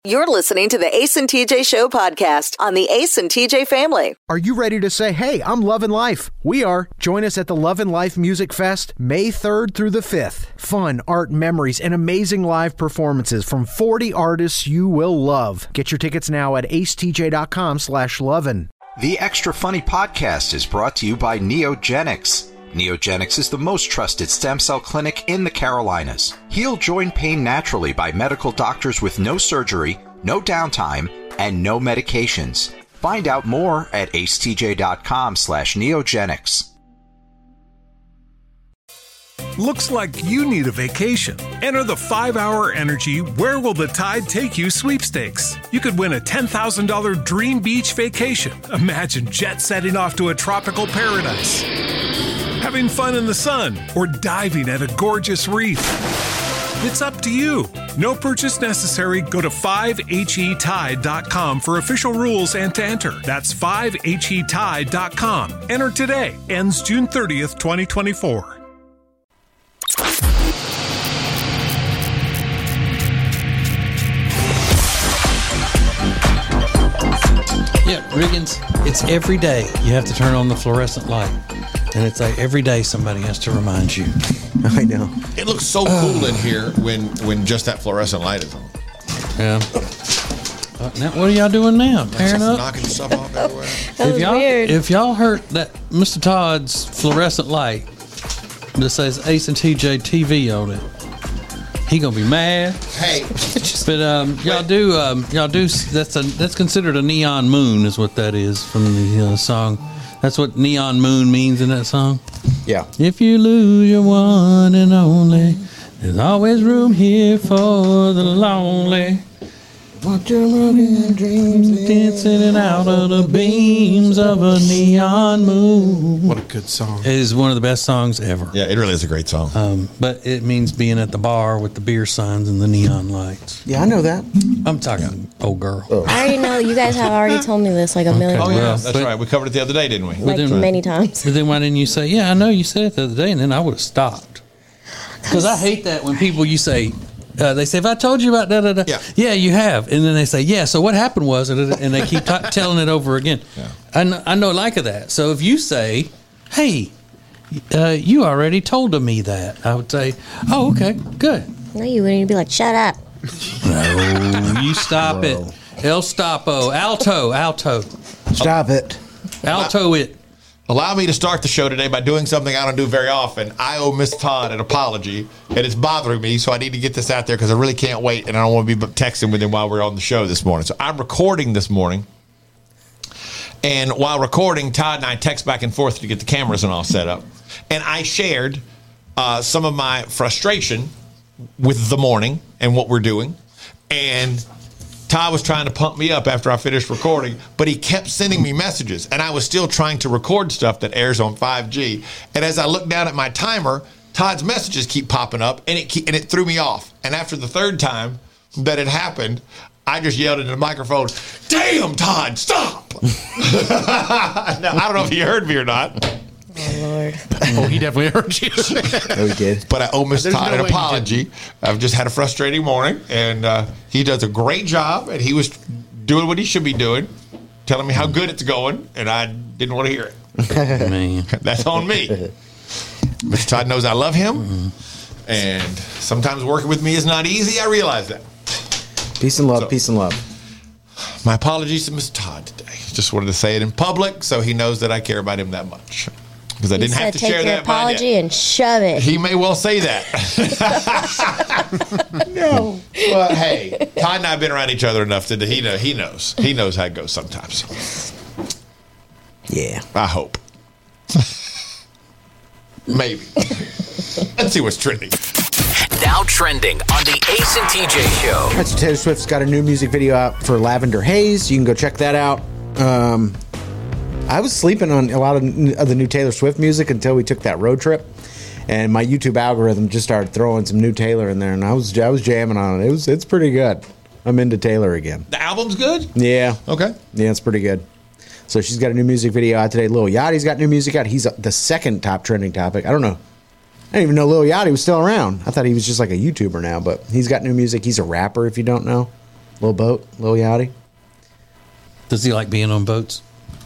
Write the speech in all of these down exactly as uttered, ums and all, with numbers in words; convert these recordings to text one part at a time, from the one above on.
You're listening to the Ace and T J Show podcast on the Ace and T J family. Are you ready to say, hey, I'm loving life? We are. Join us at the Love and Life Music Fest, May third through the fifth. Fun, art, memories, and amazing live performances from forty artists you will love. Get your tickets now at acetj.com slash lovin'. The Extra Funny podcast is brought to you by Neogenics. Neogenics is the most trusted stem cell clinic in the Carolinas. Heal joint pain naturally by medical doctors with no surgery, no downtime, and no medications. Find out more at acetj.com slash neogenics. Looks like you need a vacation. Enter the five hour Energy Where Will the Tide Take You sweepstakes. You could win a ten thousand dollars dream beach vacation. Imagine jet setting off to a tropical paradise, having fun in the sun, or diving at a gorgeous reef. It's up to you. No purchase necessary. Go to five H E tide dot com for official rules and to enter. That's five H E tide dot com. Enter today. Ends June thirtieth, twenty twenty-four. Yeah, Riggins, it's every day you have to turn on the fluorescent light. And it's like every day somebody has to remind you. I know. It looks so cool in here when, when just that fluorescent light is on. Yeah. Uh, now, what are y'all doing now? Tearing up? Knocking stuff off everywhere. That if was y'all, weird. If y'all heard that Mister Todd's fluorescent light that says Ace and T J T V on it, he gonna be mad. Hey, but um, y'all do um, y'all do that's a that's considered a neon moon is what that is from the uh, song. That's what neon moon means in that song. Yeah. If you lose your one and only, there's always room here for the lonely. Want your broken dreams dancing it out of the beams of a neon moon. What a good song. It is one of the best songs ever. yeah, it really is a great song. Um, but it means being at the bar with the beer signs and the neon lights. Yeah, I know that. I'm talking old girl. I already know. You guys have already told me this like a million oh, times. yeah, well, that's but- right. We covered it the other day, didn't we? Like then- many times. But then why didn't you say, yeah, I know you said it the other day, and then I would have stopped. Because I hate that when people, you say, uh, they say, if I told you about da da da, Yeah. yeah, you have. And then they say, yeah, so what happened was, and they keep t- telling it over again. Yeah. I, know, I know like of that. So if you say, hey, uh, you already told me that, I would say, oh, okay, good. No, you wouldn't. You'd be like, shut up. No, you stop it. El Stapo, alto, alto, Stop it. alto it. Allow me to start the show today by doing something I don't do very often. I owe Miss Todd an apology, and it's bothering me, so I need to get this out there because I really can't wait, and I don't want to be texting with him while we're on the show this morning. So I'm recording this morning, and while recording, Todd and I text back and forth to get the cameras and all set up, and I shared uh, some of my frustration with the morning and what we're doing, and Todd was trying to pump me up after I finished recording, but he kept sending me messages, and I was still trying to record stuff that airs on five G. And as I look down at my timer, Todd's messages keep popping up, and it keep, and it threw me off. And after the third time that it happened, I just yelled into the microphone, "Damn, Todd, stop!" Now, I don't know if he heard me or not. Oh, Lord. Oh, he definitely heard you. Oh, he did. But I owe Miss There's Todd no an way you apology. I've just had a frustrating morning, and uh, he does a great job, and he was doing what he should be doing, telling me how good it's going, and I didn't want to hear it. Man. That's on me. Mister Todd knows I love him, and sometimes working with me is not easy. I realize that. Peace and love, So- peace and love. My apologies to Mister Todd today. Just wanted to say it in public so he knows that I care about him that much. Because I You didn't have said to take share your that. but I did. apology and shove it. He may well say that. No. But hey, Todd and I have been around each other enough that he know he knows. He knows how it goes sometimes. Yeah. I hope. Maybe. Let's see what's trending. Now trending on the Ace and T J Show. All right, so Taylor Swift's got a new music video out for Lavender Haze. You can go check that out. Um, I was sleeping on a lot of, of the new Taylor Swift music until we took that road trip, and my YouTube algorithm just started throwing some new Taylor in there, and I was I was jamming on it. It was it's pretty good. I'm into Taylor again. The album's good? Yeah. Okay. Yeah, it's pretty good. So she's got a new music video out today. Lil Yachty's got new music out. He's the second top trending topic. I don't know. I didn't even know Lil Yachty was still around. I thought he was just like a YouTuber now, but he's got new music. He's a rapper, if you don't know. Little boat, little yachty. Does he like being on boats?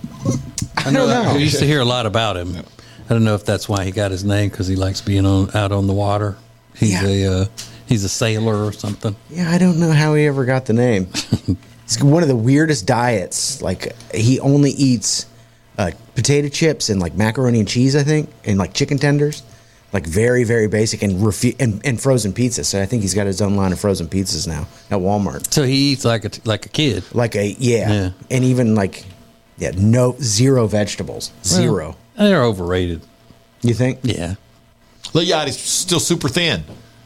I don't know. I used to hear a lot about him. I don't know if that's why he got his name, because he likes being on out on the water. He's Yeah. a uh, he's a sailor or something. Yeah, I don't know how he ever got the name. It's one of the weirdest diets. Like, he only eats uh, potato chips and like macaroni and cheese, I think, and like chicken tenders. Like very, very basic, and, refu- and and frozen pizzas. So I think he's got his own line of frozen pizzas now at Walmart. So he eats like a like a kid. Like a yeah, Yeah. and even like yeah, no zero vegetables, zero. Well, they're overrated. You think? Yeah. Lil Yachty's still super thin.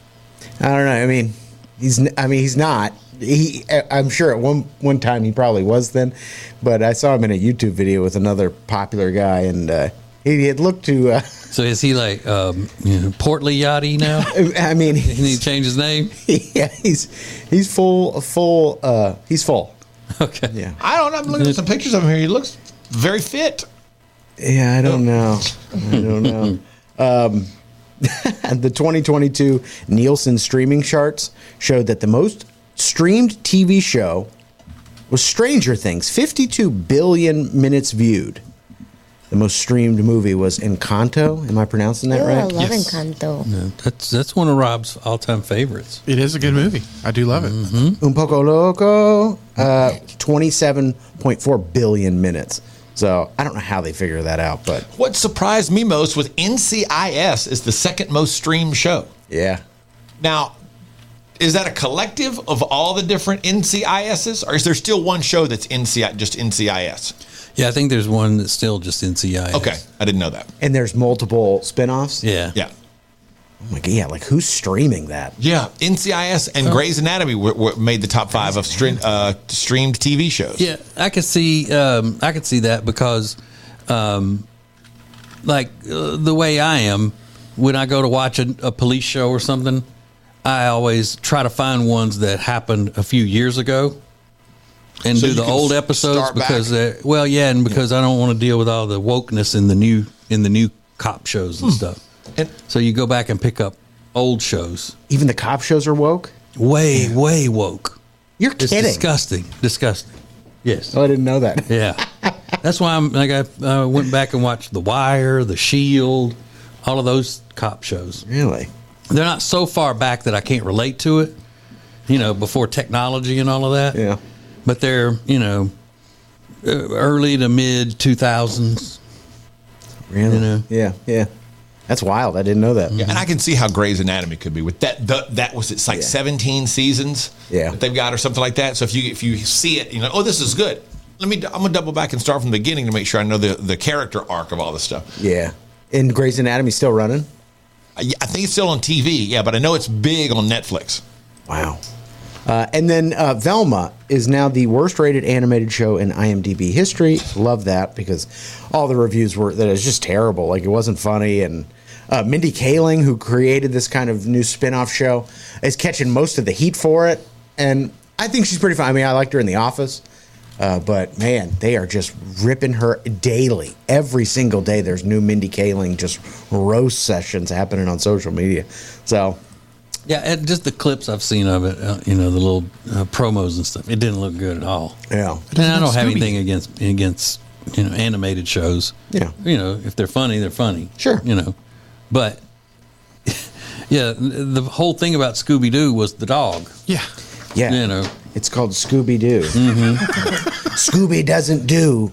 I don't know. I mean, he's. n- I mean, he's not. He. I'm sure at one one time he probably was thin, but I saw him in a YouTube video with another popular guy, and uh, he had looked to. Uh, So is he like um, you know, Portly Yachty now? I mean, He need to change his name. yeah, he's he's full full. Uh, he's full. Okay. Yeah. I don't know. I'm looking at some pictures of him here. He looks very fit. Yeah, I don't know. I don't know. Um, the twenty twenty-two Nielsen streaming charts showed that the most streamed T V show was Stranger Things, fifty-two billion minutes viewed. The most streamed movie was Encanto. Am I pronouncing that Ooh, I right? love Yes. Encanto. No, that's that's one of Rob's all time favorites. It is a good movie. I do love it. Un poco loco, uh, twenty-seven point four billion minutes. So I don't know how they figure that out, but What surprised me most was N C I S is the second most streamed show. yeah. Now, is that a collective of all the different N C I S's, or is there still one show that's N C I just N C I S? Yeah, I think there's one that's still just N C I S. Okay, I didn't know that. And there's multiple spinoffs. Yeah. Yeah. Oh my god, yeah, like who's streaming that? Yeah, N C I S and Grey's Anatomy were, were made the top five of stream, uh, streamed T V shows. Yeah, I could see um, I could see that because, um, like uh, the way I am, when I go to watch a, a police show or something, I always try to find ones that happened a few years ago, and So do you the can old s- episodes start back. because they're, well, yeah, and because I don't want to deal with all the wokeness in the new in the new cop shows and stuff. And So you go back and pick up old shows, Even the cop shows are woke. way way woke. You're It's kidding. disgusting, disgusting. Yes. Oh, I didn't know that. Yeah, that's why I'm like I uh, went back and watched The Wire, The Shield, all of those cop shows. Really? They're not so far back that I can't relate to it, you know, before technology and all of that. Yeah. But they're, you know, uh, early to mid two thousands. Really? You know. Yeah, yeah. That's wild. I didn't know that. yeah, and I can see how Grey's Anatomy could be with that. The, that was it's like Yeah. seventeen seasons. Yeah. that they've got or something like that. So if you if you see it, you know, oh, this is good. Let me. I'm gonna double back and start from the beginning to make sure I know the the character arc of all this stuff. Yeah. And Grey's Anatomy still running? I, I think it's still on T V. Yeah, but I know it's big on Netflix. Wow. Uh, and then uh, Velma is now the worst rated animated show in IMDb history. Love that because all the reviews were that it was just terrible. Like it wasn't funny. And uh, Mindy Kaling, who created this kind of new spin-off show, is catching most of the heat for it. And I think she's pretty fun. I mean, I liked her in The Office. Uh, but man, they are just ripping her daily. Every single day, there's new Mindy Kaling just roast sessions happening on social media. So Yeah, and just the clips I've seen of it, uh, you know, the little uh, promos and stuff. It didn't look good at all. yeah, And I don't have Scooby. anything against against you know animated shows. Yeah. you know, if they're funny, they're funny. Sure. You know, but yeah, the whole thing about Scooby Doo was the dog. Yeah. yeah. You know, It's called Scooby Doo. Scooby doesn't do.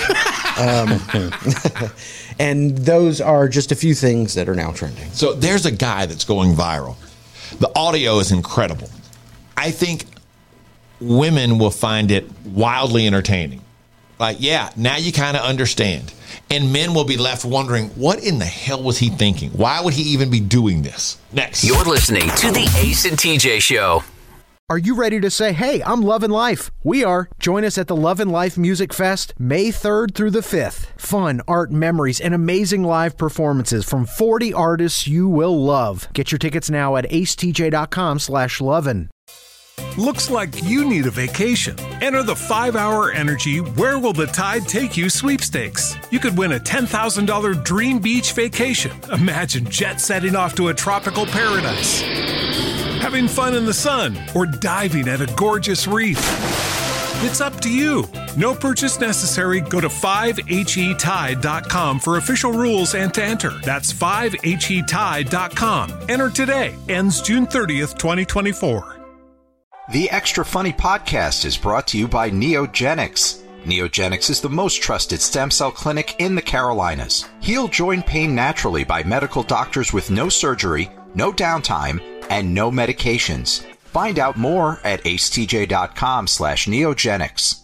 Um, and those are just a few things that are now trending. So there's a guy that's going viral. The audio is incredible. I think women will find it wildly entertaining. Like, yeah, now you kind of understand. And men will be left wondering, what in the hell was he thinking? Why would he even be doing this? Next. You're listening to the Ace and T J Show. Are you ready to say, hey, I'm loving life? We are. Join us at the Love and Life Music Fest, May third through the fifth. Fun, art, memories, and amazing live performances from forty artists you will love. Get your tickets now at acetj.com slash lovin'. Looks like you need a vacation. Enter the five hour Energy Where Will the Tide Take You sweepstakes. You could win a ten thousand dollars dream beach vacation. Imagine jet setting off to a tropical paradise. having fun in the sun, or diving at a gorgeous reef. It's up to you. No purchase necessary. Go to five H E tide dot com for official rules and to enter. That's five H E tide dot com. Enter today. Ends June thirtieth, twenty twenty-four. The Extra Funny Podcast is brought to you by Neogenics. Neogenics is the most trusted stem cell clinic in the Carolinas. Heal joint pain naturally by medical doctors with no surgery, no downtime, and no medications. Find out more at acetj.com slash neogenics.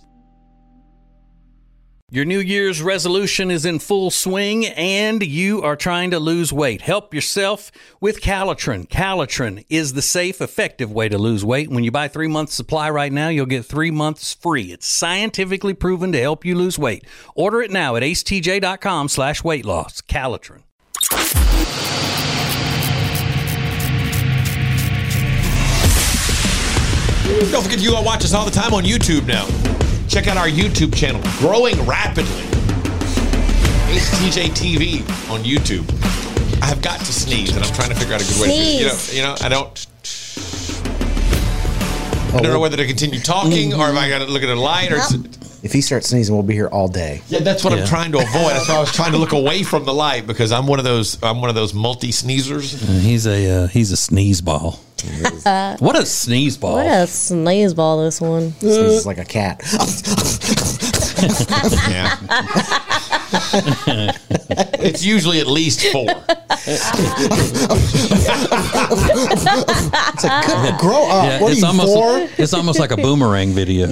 Your New Year's resolution is in full swing and you are trying to lose weight. Help yourself with Calitrin. Calitrin is the safe, effective way to lose weight. When you buy three months supply right now, you'll get three months free. It's scientifically proven to help you lose weight. Order it now at acetj.com slash weight loss. Calitrin. Don't forget you all watch us all the time on YouTube now. Check out our YouTube channel, growing rapidly. Ace T J T V on YouTube. I have got to sneeze, and I'm trying to figure out a good way to do it. You know, you know, I don't. I don't know whether to continue talking or if I got to look at a light or. If he starts sneezing, we'll be here all day. Yeah, that's what Yeah. I'm trying to avoid. That's why I was trying to look away from the light because I'm one of those. I'm one of those multi sneezers. Uh, he's a uh, he's a sneeze ball. What a sneeze ball! What a sneeze ball, this one. Sneezes like a cat. Yeah. It's usually at least four. It's like, good, grow up. Yeah, what it's are you, almost four? it's almost like a boomerang video.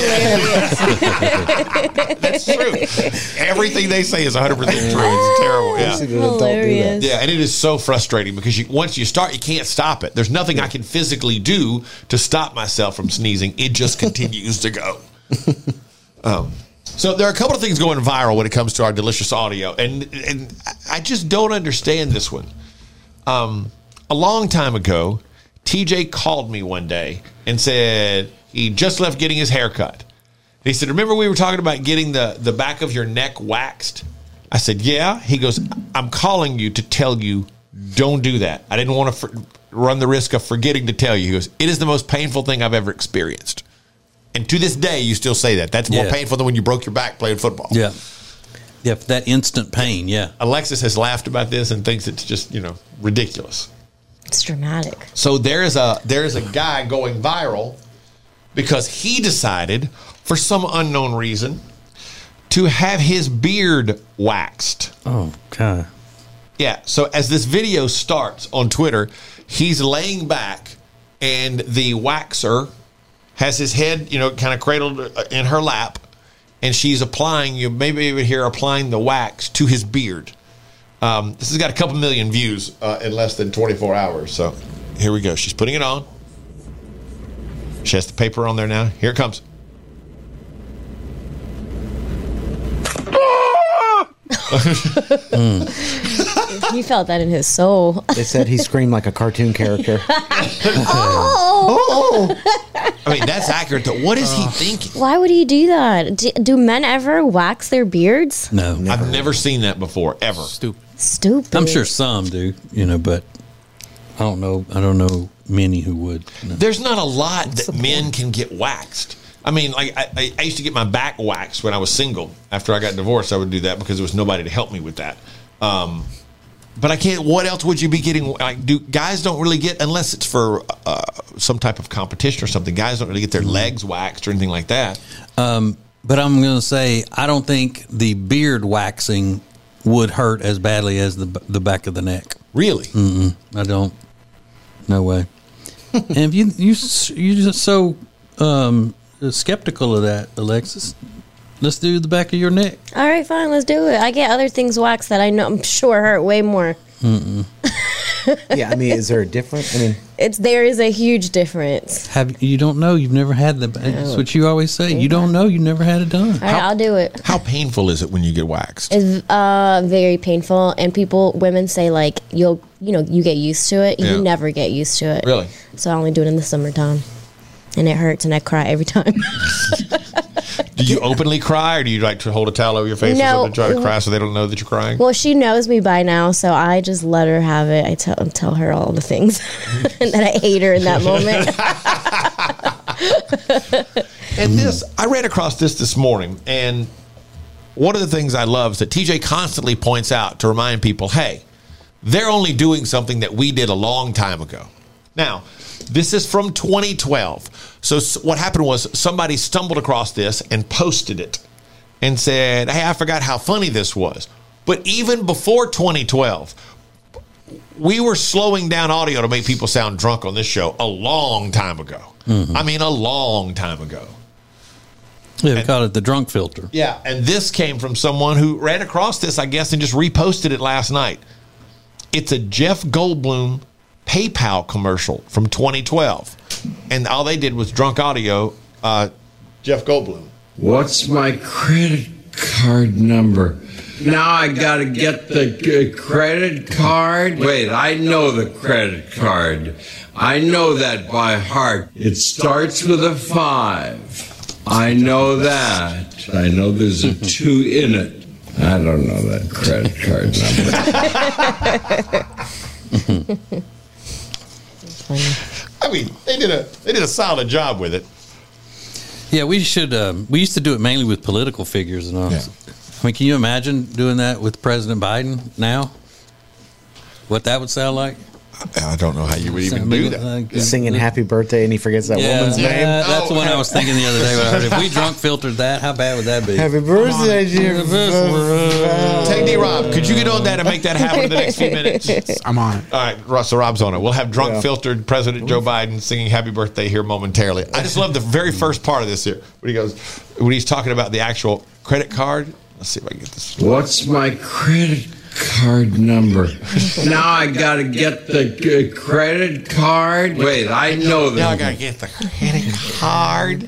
That's true. Everything they say is one hundred percent true. It's terrible. Yeah. Hilarious. Yeah, and it is so frustrating because you, once you start, you can't stop it. There's nothing I can physically do to stop myself from sneezing. It just continues to go. Um, so there are a couple of things going viral when it comes to our delicious audio, and and I just don't understand this one. Um, a long time ago, T J called me one day and said he just left getting his hair cut. And he said, remember we were talking about getting the, the back of your neck waxed? I said, yeah. He goes, I'm calling you to tell you, don't do that. I didn't want to for- run the risk of forgetting to tell you. He goes, it is the most painful thing I've ever experienced. And to this day, you still say that. That's more Yeah. painful than when you broke your back playing football. Yeah, yeah, that instant pain. Yeah, Alexis has laughed about this and thinks it's just, you know, ridiculous. It's dramatic. So there is a there is a guy going viral because he decided, for some unknown reason, to have his beard waxed. Oh, God. Yeah. So as this video starts on Twitter, he's laying back, and the waxer has his head, you know, kind of cradled in her lap, and she's applying, you maybe even hear applying the wax to his beard. Um, this has got a couple million views uh, in less than twenty-four hours. So here we go. She's putting it on. She has the paper on there now. Here it comes. He felt that in his soul. They said he screamed like a cartoon character. Oh! I mean, that's accurate. Though. What is he thinking? Why would he do that? Do, do men ever wax their beards? No, I've never seen that before, ever. Stupid. Stupid. I'm sure some do, you know, but I don't know. I don't know many who would. No. There's not a lot that men can get waxed. I mean, like I, I used to get my back waxed when I was single. After I got divorced, I would do that because there was nobody to help me with that. Um, but I can't. What else would you be getting? Like, do guys don't really get unless it's for uh, some type of competition or something. Guys don't really get their legs waxed or anything like that. Um, but I'm going to say I don't think the beard waxing would hurt as badly as the the back of the neck. Really? Mm-mm, I don't. No way. And if you you you just so um, skeptical of that, Alexis, let's do the back of your neck. All right, fine, let's do it. I get other things waxed that I know I'm sure hurt way more. Mm-mm. Yeah, I mean, is there a difference? I mean, It's there is a huge difference. Have you don't know? You've never had the. That's what you always say. You don't know. You never had it done. All right, I'll do it. How painful is it when you get waxed? It's uh, very painful, and people, women say like you'll, you know, you get used to it. Yeah. You never get used to it. Really? So I only do it in the summertime, and it hurts, and I cry every time. Do you openly cry, or do you like to hold a towel over your face No. or something, try to cry so they don't know that you're crying? Well, she knows me by now, so I just let her have it. I tell tell her all the things, and then I hate her in that moment. And this, I ran across this this morning, and one of the things I love is that T J constantly points out to remind people, hey, they're only doing something that we did a long time ago. Now, this is from twenty twelve. So what happened was somebody stumbled across this and posted it and said, hey, I forgot how funny this was. But even before twenty twelve, we were slowing down audio to make people sound drunk on this show a long time ago. Mm-hmm. I mean, a long time ago. Yeah, we call it the drunk filter. Yeah, and this came from someone who ran across this, I guess, and just reposted it last night. It's a Jeff Goldblum PayPal commercial from twenty twelve. And all they did was drunk audio, uh, Jeff Goldblum. What's my credit card number? Now I got to get the uh, credit card? Wait, I know the credit card. I know that by heart. It starts with a five. I know that. I know there's a two in it. I don't know that credit card number. I mean, they did a they did a solid job with it. Yeah, we should. Um, we used to do it mainly with political figures and all. Yeah. I mean, can you imagine doing that with President Biden now? What that would sound like? I don't know how you would even do that. Like, Singing happy birthday and he forgets that yeah, woman's yeah, name. that's the one I was thinking the other day when I heard it. If we drunk filtered that, how bad would that be? Happy birthday, dear. Take D Rob, could you get on that and make that happen in the next few minutes? I'm on it. All right, Ross, so Rob's on it. We'll have drunk Yeah. filtered President Joe Biden singing happy birthday here momentarily. I just love the very first part of this here. When he goes, when he's talking about the actual credit card. Let's see if I can get this. What's my credit card number? Now I got to get the uh, credit card. Wait, I know that. Now I gotta get the credit card.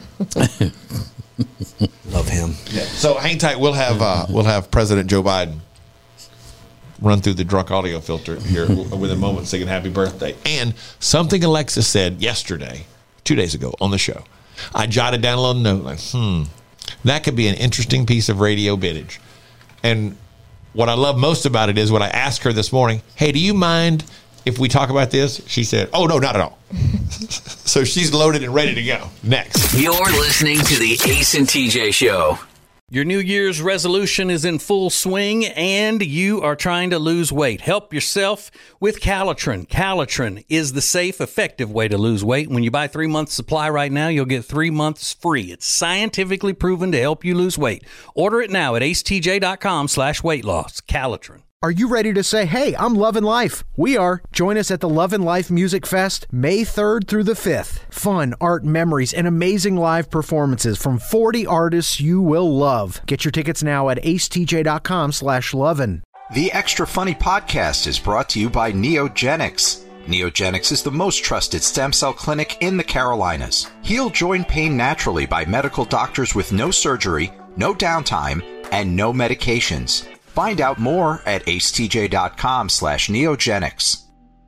Love him. Yeah. So hang tight. We'll have uh, we'll have President Joe Biden run through the drunk audio filter here within a moment, singing happy birthday. And something Alexa said yesterday, two days ago on the show, I jotted down a little note like, hmm, that could be an interesting piece of radio bittage. And what I love most about it is when I asked her this morning, hey, do you mind if we talk about this? She said, oh, no, not at all. So she's loaded and ready to go. Next. You're listening to the Ace and T J Show. Your New Year's resolution is in full swing and you are trying to lose weight. Help yourself with Calitrin. Calitrin is the safe, effective way to lose weight. When you buy three months supply right now, you'll get three months free. It's scientifically proven to help you lose weight. Order it now at acetj.com slash weight loss. Calitrin. Are you ready to say, hey, I'm loving life? We are. Join us at the Love and Life Music Fest, May third through the fifth. Fun, art, memories, and amazing live performances from forty artists you will love. Get your tickets now at acetj.com slash lovin'. The Extra Funny podcast is brought to you by Neogenics. Neogenics is the most trusted stem cell clinic in the Carolinas. Heal joint pain naturally by medical doctors with no surgery, no downtime, and no medications. Find out more at acetj.com slash neogenics.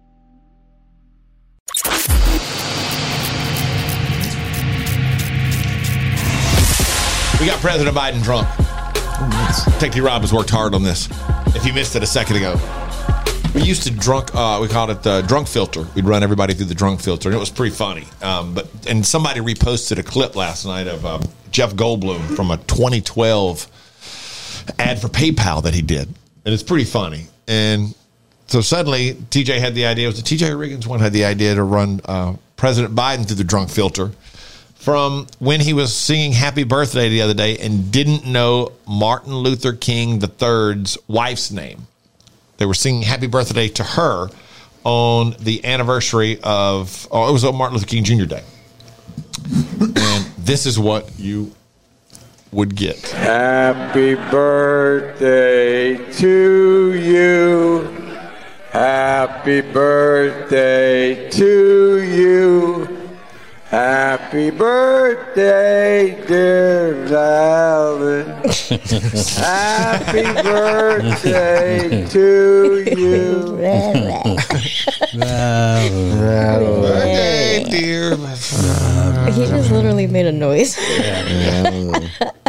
We got President Biden drunk. Oh, nice. Take D Rob has worked hard on this. If you missed it a second ago. We used to drunk, uh, we called it the drunk filter. We'd run everybody through the drunk filter, and it was pretty funny. Um, but and somebody reposted a clip last night of um, Jeff Goldblum from a twenty twelve ad for PayPal that he did, and it's pretty funny. And so suddenly, T J had the idea. It was the T J Riggins one had the idea to run uh, President Biden through the drunk filter from when he was singing "Happy Birthday" the other day and didn't know Martin Luther King the third's wife's name. They were singing "Happy Birthday" to her on the anniversary of, oh, it was on Martin Luther King Junior Day. And this is what you would get. Happy birthday to you. Happy birthday to you. Happy birthday, dear Alvin. Happy birthday to you. Birthday, dear. He just literally made a noise.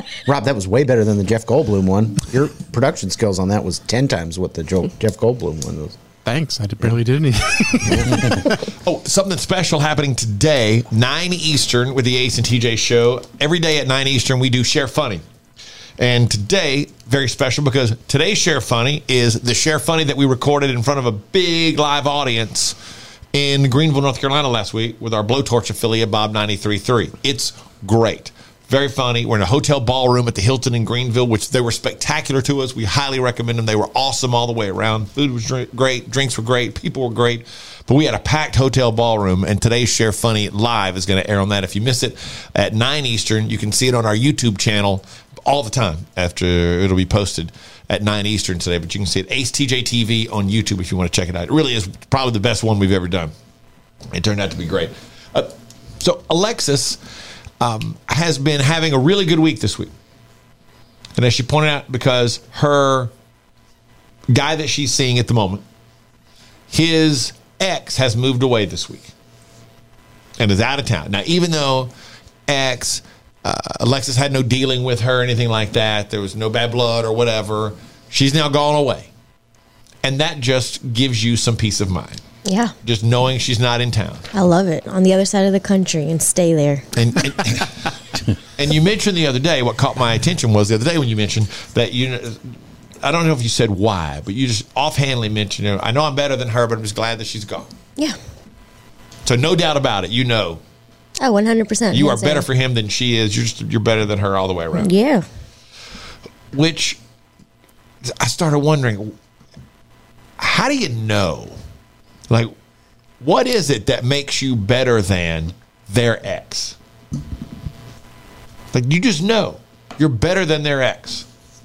Rob, that was way better than the Jeff Goldblum one. Your production skills on that was ten times what the Joe, Jeff Goldblum one was. Thanks. I did, barely did anything. Oh, something special happening today, nine Eastern with the Ace and T J show. Every day at nine Eastern, we do Share Funny. And today, very special because today's Share Funny is the Share Funny that we recorded in front of a big live audience in Greenville, North Carolina last week with our Blowtorch affiliate, Bob ninety-three point three. It's great. Very funny. We're in a hotel ballroom at the Hilton in Greenville, which they were spectacular to us. We highly recommend them. They were awesome all the way around. Food was drink, great. Drinks were great. People were great. But we had a packed hotel ballroom, and today's Share Funny Live is going to air on that. If you miss it at nine Eastern, you can see it on our YouTube channel all the time after it'll be posted at nine Eastern today. But you can see it, Ace T J T V on YouTube if you want to check it out. It really is probably the best one we've ever done. It turned out to be great. Uh, so Alexis um, has been having a really good week this week. And as she pointed out, because her guy that she's seeing at the moment, his ex has moved away this week and is out of town. Now, even though ex, uh, Alexis had no dealing with her or anything like that, there was no bad blood or whatever, she's now gone away. And that just gives you some peace of mind. Yeah. Just knowing she's not in town. I love it. On the other side of the country and stay there. And and, and you mentioned the other day, what caught my attention was the other day when you mentioned that you, I don't know if you said why, but you just offhandedly mentioned, you know, I know I'm better than her, but I'm just glad that she's gone. Yeah. So no doubt about it, you know. Oh, one hundred percent. You are better for him than she is. You're just, you're better than her all the way around. Yeah. Which I started wondering, how do you know? Like, what is it that makes you better than their ex? Like, you just know you're better than their ex.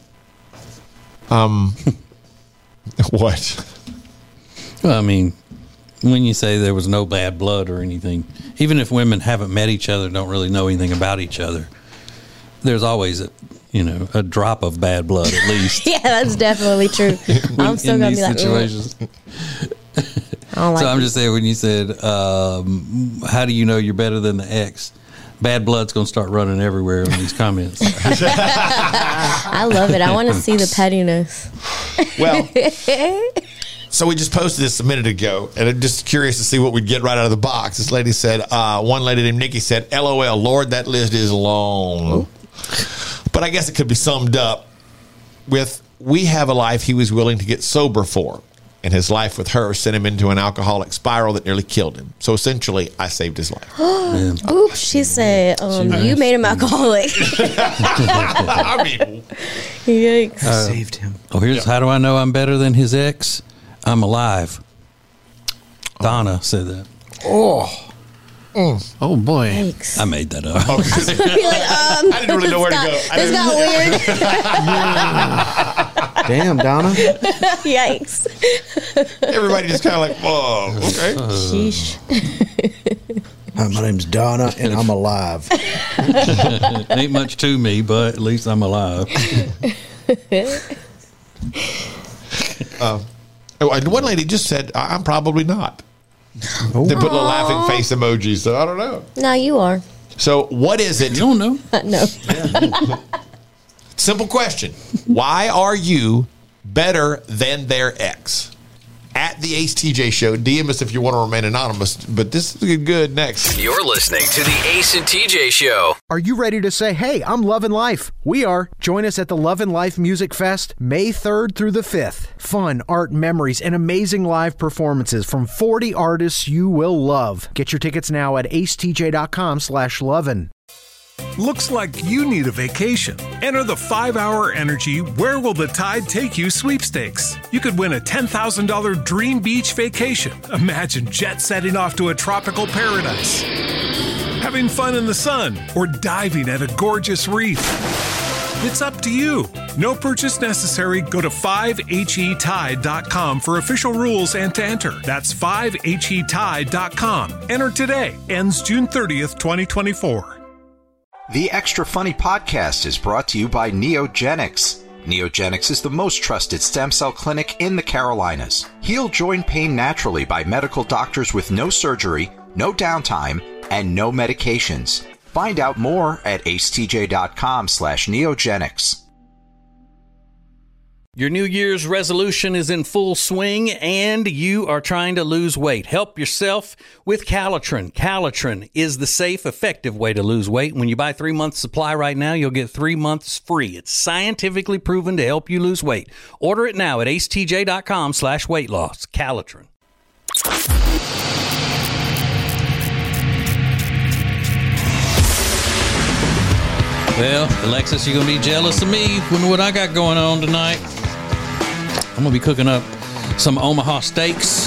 Um, what? Well, I mean, when you say there was no bad blood or anything, even if women haven't met each other, don't really know anything about each other, there's always a, you know, a drop of bad blood at least. Yeah, that's definitely true. I'm still gonna be like, situations. I don't like so I'm it. just saying, when you said, um, how do you know you're better than the ex? Bad blood's going to start running everywhere in these comments. I love it. I want to see the pettiness. Well, so we just posted this a minute ago, and I'm just curious to see what we'd get right out of the box. This lady said, uh, one lady named Nikki said, L O L, Lord, that list is long. But I guess it could be summed up with, we have a life he was willing to get sober for. And his life with her sent him into an alcoholic spiral that nearly killed him. So essentially, I saved his life. Oops, she said, um, you made him alcoholic. I mean, yikes. Uh, Saved him. Oh, here's Yep. how do I know I'm better than his ex? I'm alive. Donna said that. oh. Mm. Oh, boy. Yikes. I made that up. You're like, um, I didn't really know where to got, go. I This didn't- got weird. Damn, Donna. Yikes. Everybody just kind of like, whoa, okay. Sheesh. Hi, my name's Donna, and I'm alive. Ain't much to me, but at least I'm alive. uh, and one lady just said, I- I'm probably not. Oh. They put a little laughing face emoji, so I don't know. No, you are. So what is it? You don't know. No. Simple question. Why are you better than their ex? At the Ace T J Show. D M us if you want to remain anonymous, but this is good next. You're listening to the Ace and T J Show. Are you ready to say, hey, I'm loving life? We are. Join us at the Love and Life Music Fest, May third through the fifth. Fun, art, memories, and amazing live performances from forty artists you will love. Get your tickets now at acetj.com slash lovin'. Looks like you need a vacation. Enter the five hour Energy Where Will the Tide Take You sweepstakes. You could win a ten thousand dollars dream beach vacation. Imagine jet setting off to a tropical paradise, having fun in the sun, or diving at a gorgeous reef. It's up to you. No purchase necessary. Go to five H E tide dot com for official rules and to enter. That's five H E tide dot com. Enter today. Ends June thirtieth, twenty twenty-four. The Extra Funny podcast is brought to you by Neogenics. Neogenics is the most trusted stem cell clinic in the Carolinas. Heal joint pain naturally by medical doctors with no surgery, no downtime, and no medications. Find out more at acetj.com slash neogenics. Your New Year's resolution is in full swing and you are trying to lose weight. Help yourself with Calitrin. Calitrin is the safe, effective way to lose weight. When you buy three months supply right now, you'll get three months free. It's scientifically proven to help you lose weight. Order it now at acetj.com slash weight loss. Calitrin. Well, Alexis, you're going to be jealous of me with what I got going on tonight. I'm going to be cooking up some Omaha steaks.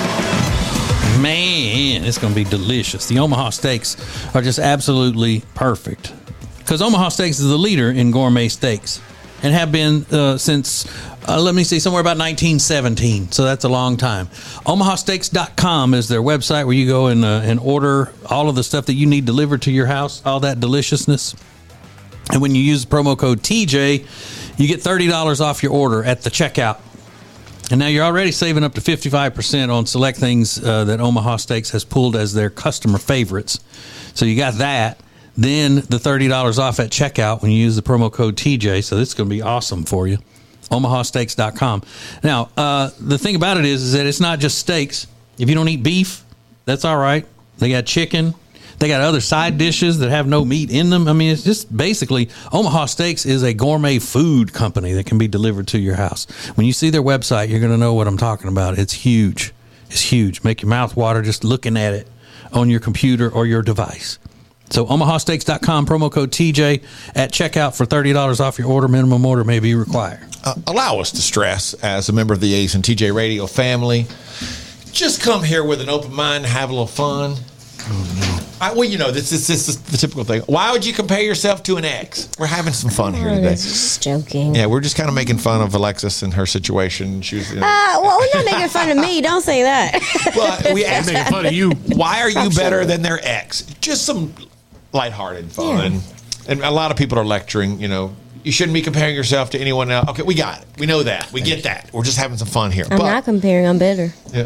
Man, it's going to be delicious. The Omaha steaks are just absolutely perfect. Because Omaha Steaks is the leader in gourmet steaks and have been uh, since, uh, let me see, somewhere about nineteen seventeen. So that's a long time. omaha steaks dot com is their website where you go and, uh, and order all of the stuff that you need delivered to your house, all that deliciousness. And when you use the promo code T J, you get thirty dollars off your order at the checkout. And now you're already saving up to fifty-five percent on select things uh, that Omaha Steaks has pulled as their customer favorites. So you got that. Then the thirty dollars off at checkout when you use the promo code T J. So this is going to be awesome for you. omaha steaks dot com. Now, uh, the thing about it is, is that it's not just steaks. If you don't eat beef, that's all right. They got chicken. They got other side dishes that have no meat in them. I mean, it's just basically Omaha Steaks is a gourmet food company that can be delivered to your house. When you see their website, you're going to know what I'm talking about. It's huge. It's huge. Make your mouth water just looking at it on your computer or your device. So omaha steaks dot com, promo code T J at checkout for thirty dollars off your order. Minimum order may be required. Uh, allow us to stress, as a member of the Ace and T J Radio family, just come here with an open mind and have a little fun. Oh, no. I, well, you know, this is, this is the typical thing. Why would you compare yourself to an ex? We're having some fun here today. Just joking. Yeah, we're just kind of making fun of Alexis and her situation. She was, you know, Uh, well, we're not making fun of me. Don't say that. well, we asked making fun of you. Why are you better than their ex? Just some lighthearted fun. Yeah. And a lot of people are lecturing, you know, you shouldn't be comparing yourself to anyone else. Okay, we got it. We know that. We get that. We're just having some fun here. I'm but, not comparing. I'm bitter. Yeah.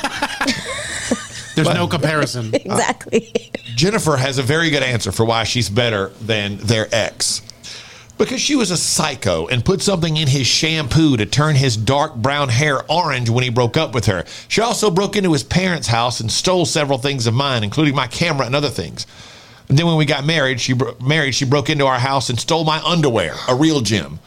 There's but, no comparison. Exactly. Uh, Jennifer has a very good answer for why she's better than their ex. Because she was a psycho and put something in his shampoo to turn his dark brown hair orange when he broke up with her. She also broke into his parents' house and stole several things of mine, including my camera and other things. And then when we got married, she bro- married, she broke into our house and stole my underwear, a real gem.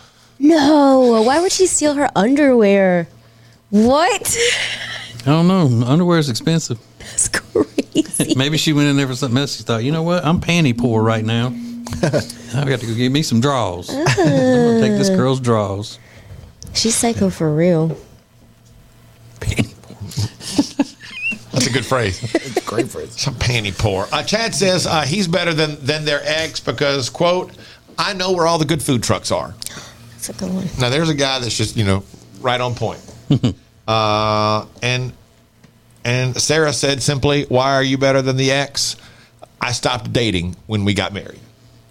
No. Why would she steal her underwear? What? I don't know. Underwear is expensive. That's crazy. Maybe she went in there for something else. She thought, you know what? I'm panty poor right now. I've got to go get me some draws. Uh, I'm going to take this girl's draws. She's psycho for real. Panty poor. That's a good phrase. It's a great phrase. Some panty poor. Uh, Chad says uh, he's better than, than their ex because, quote, I know where all the good food trucks are. That's a good one. Now, there's a guy that's just, you know, right on point. uh, and and Sarah said simply, why are you better than the ex? I stopped dating when we got married.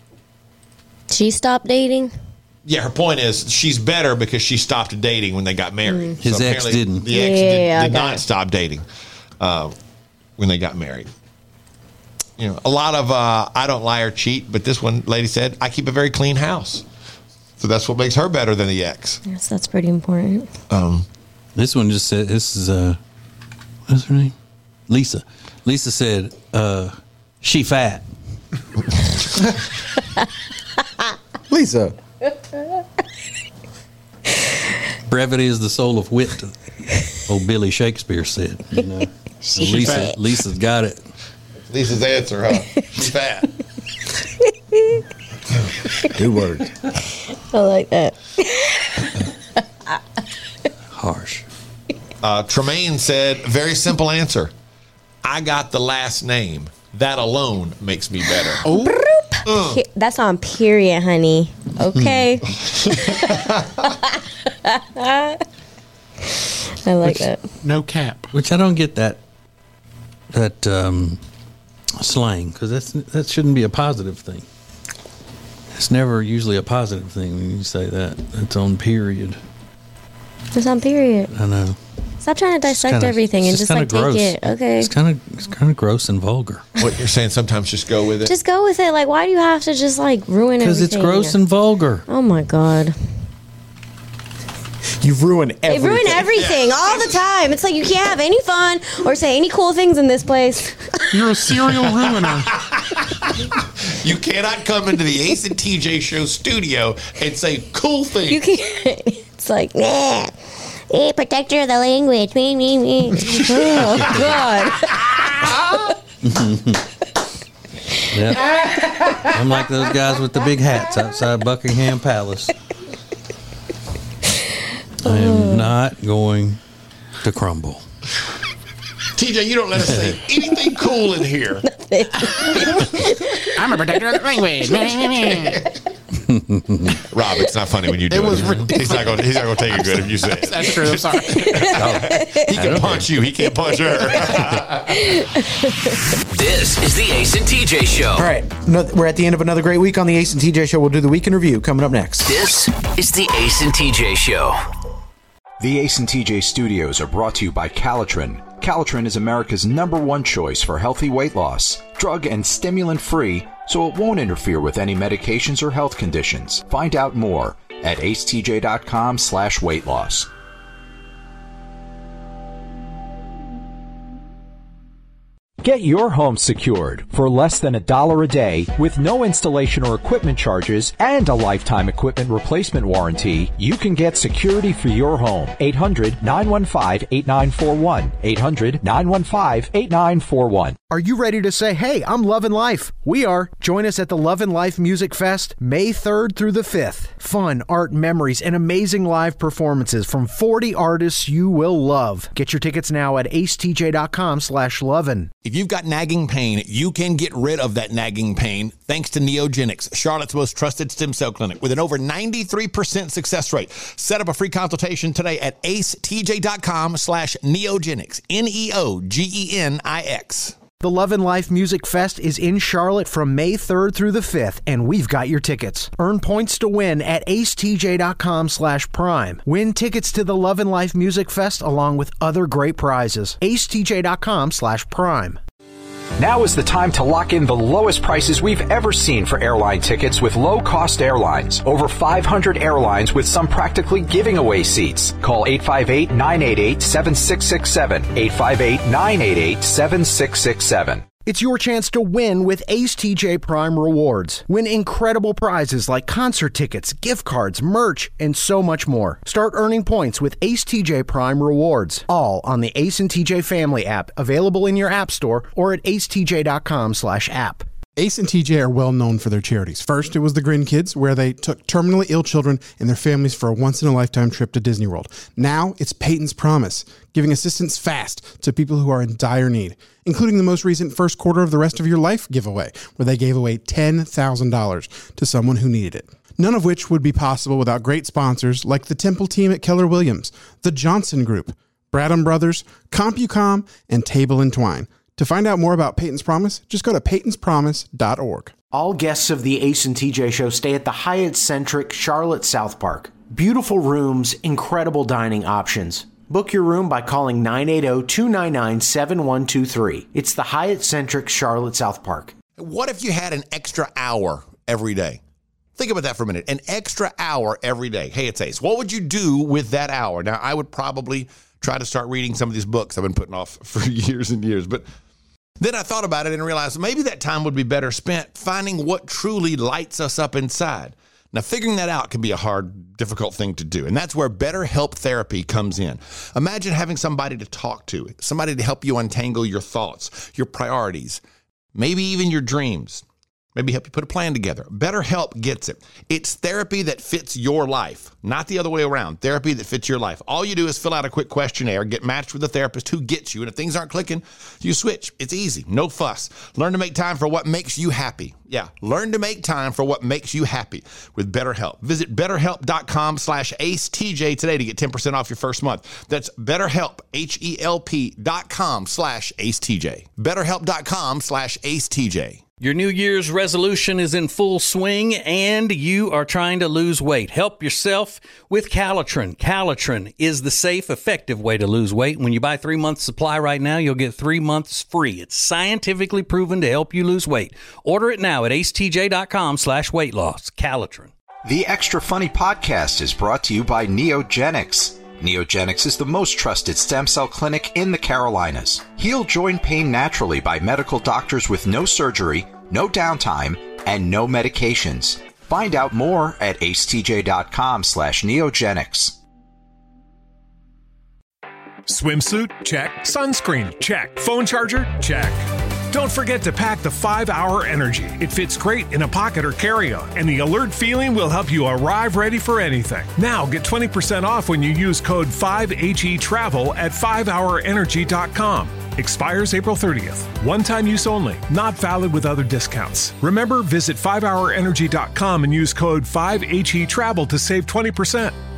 She stopped dating? Yeah, her point is she's better because she stopped dating when they got married. Mm. His so ex didn't. The ex yeah, did, did okay. not stop dating uh, when they got married. You know, a lot of uh, I don't lie or cheat, but this one lady said, I keep a very clean house. So that's what makes her better than the ex. Yes, that's pretty important. Um, this one just said, this is, uh, what's her name? Lisa. Lisa said, uh, she fat. Lisa. Brevity is the soul of wit, old Billy Shakespeare said. You know, so Lisa, fat. Lisa's got it. Lisa's answer, huh? She's fat. Two words. I like that. Harsh. Uh, Tremaine said, very simple answer. I got the last name. That alone makes me better. Oh. Uh. That's on period, honey. Okay. I like Which, that. No cap. Which I don't get that that um, slang, because that's that shouldn't be a positive thing. It's never usually a positive thing when you say that. It's on period. It's on period. I know. Stop trying to dissect kinda, everything and just, like, gross. take it. Okay. It's kind of it's kind of gross and vulgar. What you're saying, sometimes just go with it? Just go with it. Like, why do you have to just, like, ruin everything? Because it's gross and vulgar. Oh, my God. You've ruined everything. They ruin everything yeah. all the time. It's like you can't have any fun or say any cool things in this place. You're a serial ruiner. You cannot come into the Ace and T J Show studio and say cool things. You can't. It's like, nah. Hey, protector of the language. Me, me, me. Oh, God. Yep. I'm like those guys with the big hats outside Buckingham Palace. I am not going to crumble. T J, you don't let us say anything cool in here. I'm a protector of the language. Rob, it's not funny when you do it. It was ridiculous. He's not going to take it good if you say it. That's true. I'm sorry. He can punch you. He can't punch her. This is the Ace and T J Show. All right. We're at the end of another great week on the Ace and T J Show. We'll do the week in review coming up next. This is the Ace and T J Show. The Ace and T J studios are brought to you by Calitrin. Calitrin is America's number one choice for healthy weight loss. Drug and stimulant free, so it won't interfere with any medications or health conditions. Find out more at acetj.com slash weight loss. Get your home secured for less than a dollar a day with no installation or equipment charges and a lifetime equipment replacement warranty. You can get security for your home. eight hundred, nine one five, eight nine four one. eight hundred, nine one five, eight nine four one. Are you ready to say, hey, I'm loving life? We are. Join us at the Love and Life Music Fest, May third through the fifth. Fun, art, memories, and amazing live performances from forty artists you will love. Get your tickets now at acetj.com slash lovin'. If you've got nagging pain, you can get rid of that nagging pain thanks to Neogenics, Charlotte's most trusted stem cell clinic with an over ninety-three percent success rate. Set up a free consultation today at acetj.com slash neogenics, N E O G E N I X. The Love and Life Music Fest is in Charlotte from May third through the fifth, and we've got your tickets. Earn points to win at acetj.com slash prime. Win tickets to the Love and Life Music Fest along with other great prizes. acetj.com slash prime. Now is the time to lock in the lowest prices we've ever seen for airline tickets with low-cost airlines. Over five hundred airlines with some practically giving away seats. Call eight five eight, nine eight eight, seven six six seven. eight five eight, nine eight eight, seven six six seven. It's your chance to win with Ace T J Prime Rewards. Win incredible prizes like concert tickets, gift cards, merch, and so much more. Start earning points with Ace T J Prime Rewards. All on the Ace and T J Family app, available in your app store or at acetj.com slash app. Ace and T J are well known for their charities. First, it was the Grin Kids, where they took terminally ill children and their families for a once-in-a-lifetime trip to Disney World. Now, it's Peyton's Promise, giving assistance fast to people who are in dire need, including the most recent First Quarter of the Rest of Your Life giveaway, where they gave away ten thousand dollars to someone who needed it. None of which would be possible without great sponsors like the Temple team at Keller Williams, the Johnson Group, Bradham Brothers, CompuCom, and Table and Twine. To find out more about Peyton's Promise, just go to peytons promise dot org. All guests of the Ace and T J Show stay at the Hyatt-centric Charlotte South Park. Beautiful rooms, incredible dining options. Book your room by calling nine eight zero, two nine nine, seven one two three. It's the Hyatt-centric Charlotte South Park. What if you had an extra hour every day? Think about that for a minute. An extra hour every day. Hey, it's Ace. What would you do with that hour? Now, I would probably try to start reading some of these books I've been putting off for years and years, but then I thought about it and realized maybe that time would be better spent finding what truly lights us up inside. Now, figuring that out can be a hard, difficult thing to do, and that's where BetterHelp Therapy comes in. Imagine having somebody to talk to, somebody to help you untangle your thoughts, your priorities, maybe even your dreams. Maybe help you put a plan together. BetterHelp gets it. It's therapy that fits your life, not the other way around. Therapy that fits your life. All you do is fill out a quick questionnaire, get matched with a therapist who gets you, and if things aren't clicking, you switch. It's easy. No fuss. Learn to make time for what makes you happy. Yeah, learn to make time for what makes you happy with BetterHelp. Visit betterhelp.com slash AceTJ today to get ten percent off your first month. That's BetterHelp, H E L P dot com slash AceTJ. BetterHelp.com slash AceTJ. Your New Year's resolution is in full swing and you are trying to lose weight. Help yourself with Calitrin. Calitrin is the safe, effective way to lose weight. When you buy three months supply right now, you'll get three months free. It's scientifically proven to help you lose weight. Order it now at acetj.com slash weight loss. Calitrin. The Extra Funny podcast is brought to you by Neogenics. Neogenics is the most trusted stem cell clinic in the Carolinas. Heal joint pain naturally by medical doctors with no surgery, no downtime, and no medications. Find out more at acetj.com slash neogenics. Swimsuit? Check. Sunscreen? Check. Phone charger? Check. Don't forget to pack the five hour Energy. It fits great in a pocket or carry-on, and the alert feeling will help you arrive ready for anything. Now get twenty percent off when you use code five H E travel at five hour energy dot com. Expires April thirtieth. One-time use only. Not valid with other discounts. Remember, visit five hour energy dot com and use code five H E travel to save twenty percent.